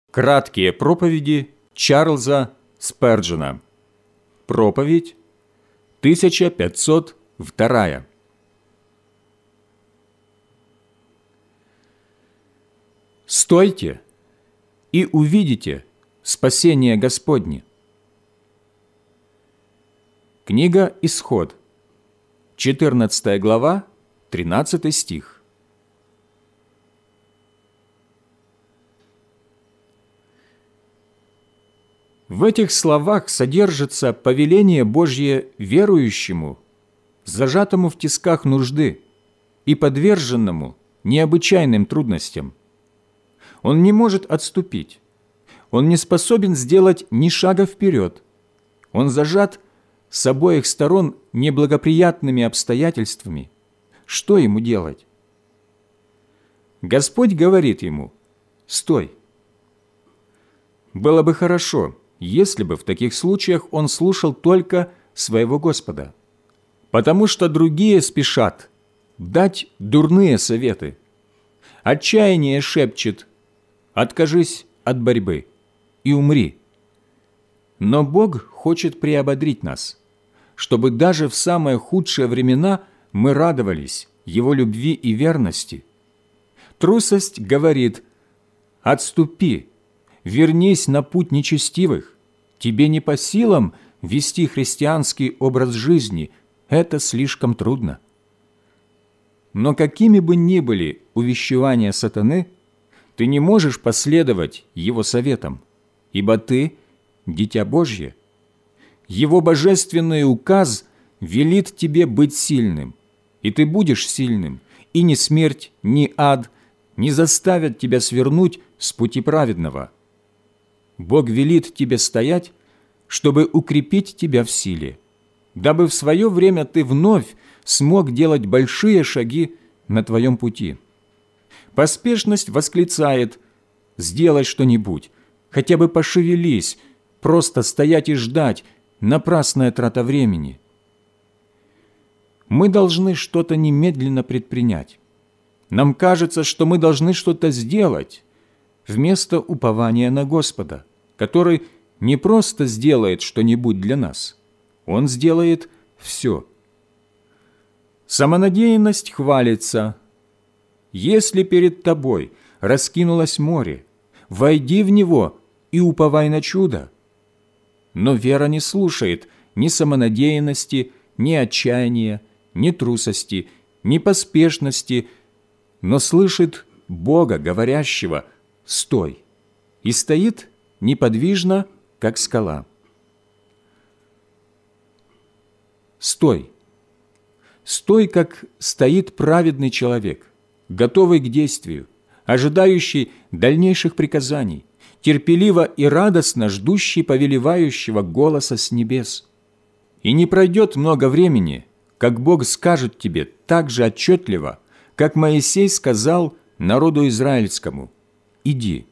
Краткие проповеди Чарльза Сперджена. Проповедь 1502. «Стойте и увидите спасение Господне». Книга Исход, 14 глава, 13 стих. В этих словах содержится повеление Божье верующему, зажатому в тисках нужды и подверженному необычайным трудностям. Он не может отступить, он не способен сделать ни шага вперед, он зажат с обоих сторон неблагоприятными обстоятельствами. Что ему делать? Господь говорит ему: «Стой». Было бы хорошо, если бы в таких случаях он слушал только своего Господа, потому что другие спешат дать дурные советы. Отчаяние шепчет: «Откажись от борьбы и умри». Но Бог хочет приободрить нас, чтобы даже в самые худшие времена мы радовались Его любви и верности. Трусость говорит: «Отступи, вернись на путь нечестивых, тебе не по силам вести христианский образ жизни, это слишком трудно». Но какими бы ни были увещевания сатаны, ты не можешь последовать его советам, ибо ты – дитя Божье. Его божественный указ велит тебе быть сильным, и ты будешь сильным, и ни смерть, ни ад не заставят тебя свернуть с пути праведного. Бог велит тебе стоять, чтобы укрепить тебя в силе, дабы в свое время ты вновь смог делать большие шаги на твоем пути. Поспешность восклицает: «Сделай что-нибудь, хотя бы пошевелись, просто стоять и ждать – напрасная трата времени». Мы должны что-то немедленно предпринять. Нам кажется, что мы должны что-то сделать, вместо упования на Господа, который не просто сделает что-нибудь для нас, Он сделает все. Самонадеянность хвалится: «Если перед тобой раскинулось море, войди в него и уповай на чудо». Но вера не слушает ни самонадеянности, ни отчаяния, ни трусости, ни поспешности, но слышит Бога, говорящего: «Стой!» и стоит неподвижно, как скала. Стой! Стой, как стоит праведный человек, готовый к действию, ожидающий дальнейших приказаний, терпеливо и радостно ждущий повелевающего голоса с небес. И не пройдет много времени, как Бог скажет тебе так же отчетливо, как Моисей сказал народу израильскому: «Иди».